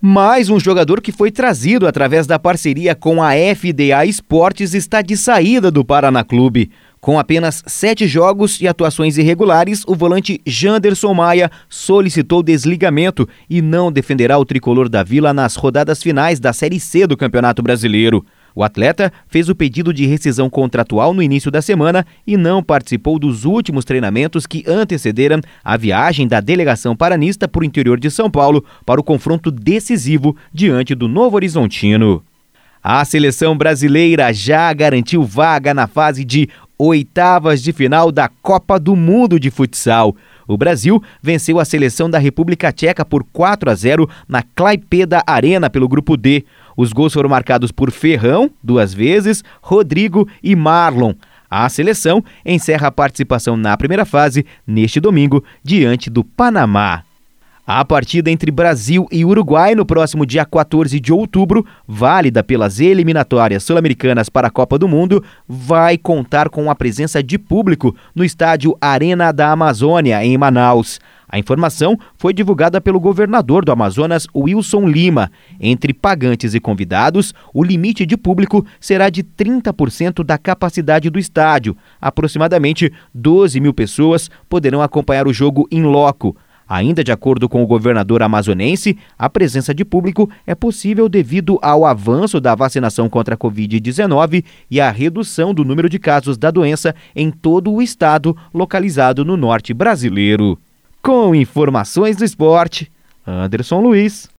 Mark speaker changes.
Speaker 1: Mais um jogador que foi trazido através da parceria com a FDA Esportes está de saída do Paraná Clube. Com apenas 7 jogos e atuações irregulares, o volante Janderson Maia solicitou desligamento e não defenderá o tricolor da Vila nas rodadas finais da Série C do Campeonato Brasileiro. O atleta fez o pedido de rescisão contratual no início da semana e não participou dos últimos treinamentos que antecederam a viagem da delegação paranista para o interior de São Paulo para o confronto decisivo diante do Novo Horizontino. A seleção brasileira já garantiu vaga na fase de oitavas de final da Copa do Mundo de Futsal. O Brasil venceu a seleção da República Tcheca por 4-0 na Klaipėda Arena pelo Grupo D. Os gols foram marcados por Ferrão, 2 vezes, Rodrigo e Marlon. A seleção encerra a participação na primeira fase neste domingo, diante do Panamá. A partida entre Brasil e Uruguai no próximo dia 14 de outubro, válida pelas eliminatórias sul-americanas para a Copa do Mundo, vai contar com a presença de público no estádio Arena da Amazônia, em Manaus. A informação foi divulgada pelo governador do Amazonas, Wilson Lima. Entre pagantes e convidados, o limite de público será de 30% da capacidade do estádio. Aproximadamente 12 mil pessoas poderão acompanhar o jogo in loco. Ainda de acordo com o governador amazonense, a presença de público é possível devido ao avanço da vacinação contra a Covid-19 e à redução do número de casos da doença em todo o estado localizado no norte brasileiro. Com informações do esporte, Anderson Luiz.